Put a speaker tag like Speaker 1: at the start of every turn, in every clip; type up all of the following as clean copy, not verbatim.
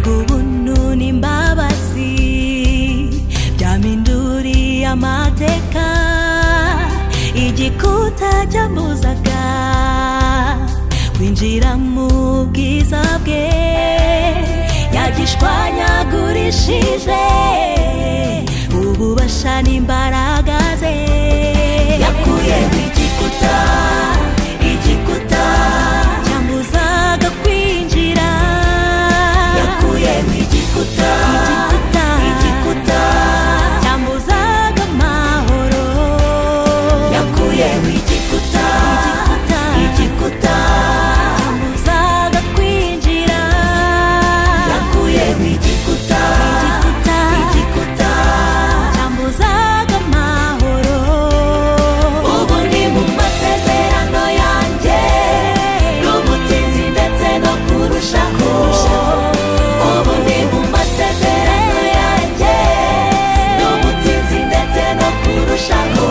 Speaker 1: ubuntu n'imbabazi byaminduriye amateka. Igikuta cyambuzaga kwinjira mu bwiza bwe yagishwanyagurishije ububasha n'imbaraga ze. Yakuyeho igikuta cyambuzaga kwinjira. Yakuyeho igikuta cyambuzaga amahoro. Yakuyeho igikuta cyambuzaga kwinjira. Yakuyeho igikuta cyambuzaga amahoro. Ubu ndi mu masezerano yanjye n'umutsinzi ndetse no kurushaho. Ubu ndi mu masezerano yanjye n'umutsinzi ndetse no kurushaho.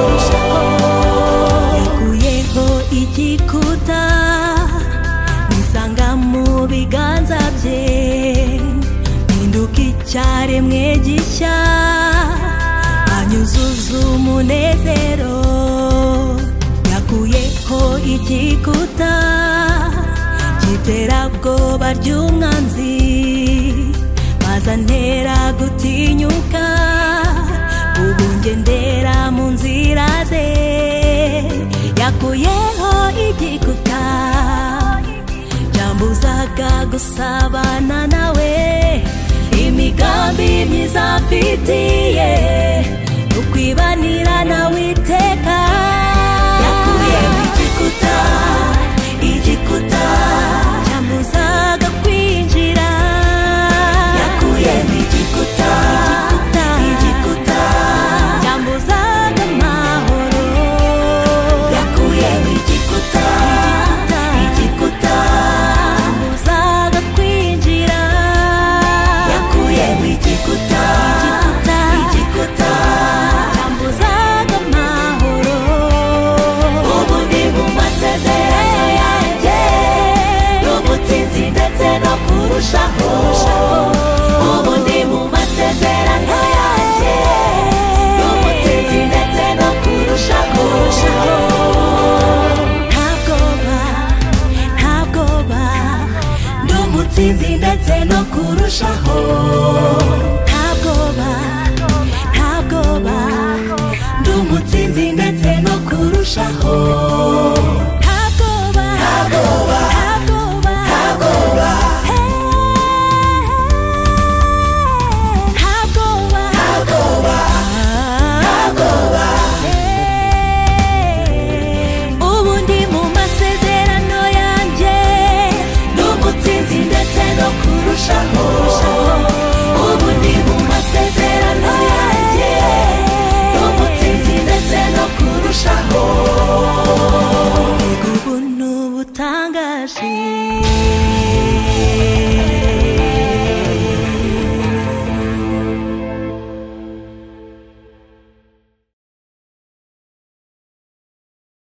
Speaker 1: Yakuyeho igikuta nisanga mu biganza bye, mpinduka icyaremwe gishya, anyuzuza umunezero. Yakuyeho igikuta cy'iterabwoba ry'umwanzi, maze antera gutinyuka. Ubu ngendera mu nzira ze. Yakuyeho igikuta cyambuzaga gusabana nawe, imigambi myiza mfitiye ukwibanira nawe iteka. Yakuyeho igikuta cyambuzaga kwinjira. Yakuyeho igikuta cyambuzaga amahoro. Yakuyeho igikuta cyambuzaga kwinjira. Yakuyeho igikuta cyambuzaga amahoro. Ubu ndi mu masezerano yanjye n'umutsinzi ndetse no kurushaho. Ubu ndi mu masezerano yanjye n'umutsinzi ndetse no kurushaho. N'umutsinzi ndetse no kurushaho. N'umutsinzi ndetse no kurushaho.